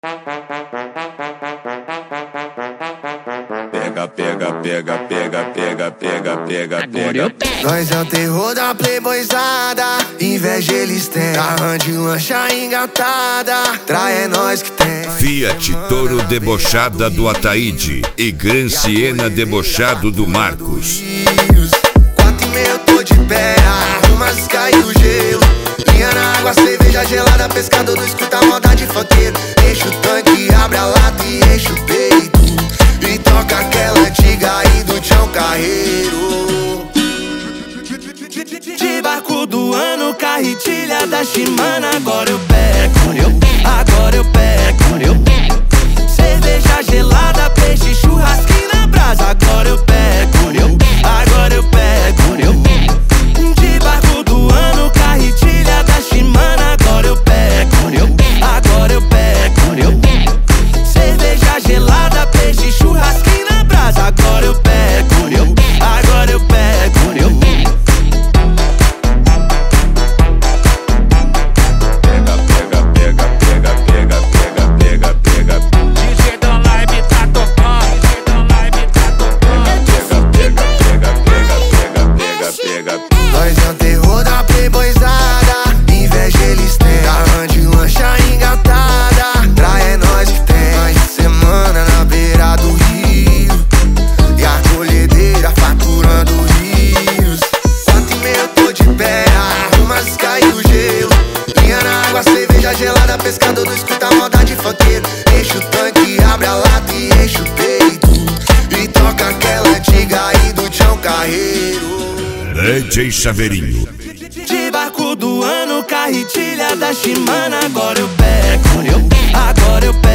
Pega, pega, pega, pega, pega, pega, pega, pega. Nós é o terror da playboyzada, inveja eles têm. Carrão de lancha engatada, trai é nós que tem. Fiat Toro debochada do Ataíde e Gran Siena debochado do Marcos. 4h30 eu tô de pé, arrumas cai o gelo. Linha na água, cerveja gelada, pescador não escuta a moda de funkeiro. Enche o tanque, abre a lata e enche o peito, e toca aquela antiga aí do Tião Carreiro. De barco do ano, carretilha da Shimano. Agora eu pego, agora eu pego. Cerveja gelada, peixe, churrasquinho na brasa. Agora eu pego, agora eu pego. De barco do ano, carretilha da Shimano. Agora eu pego, agora eu pego. Cerveja gelada, peixe, churrasquinho na brasa. Agora eu pego, agora eu pego. Pega, pega, pega, pega, pega, pega, pega, pega. DJ da live tá tocando, DJ da live tá tocando. Pega, pega, pega, pega, pega, pega, pega. Nós é o terror da playboyzada, inveja eles têm. Carrão de lancha engatada, trai é nós que tem. Mais de semana na beira do rio, e a colhedeira faturando rios. 4h30 eu tô de pé, arrumas cai o gelo. Linha na água, cerveja gelada, pescador não escuta a moda de funkeiro. Enche o tanque, abre a lata e enche o peito, e toca aquela antiga aí do Tião Carreiro. DJ Chaveirinho. De barco do ano, carretilha da Shimano. Agora eu pego, agora eu pego.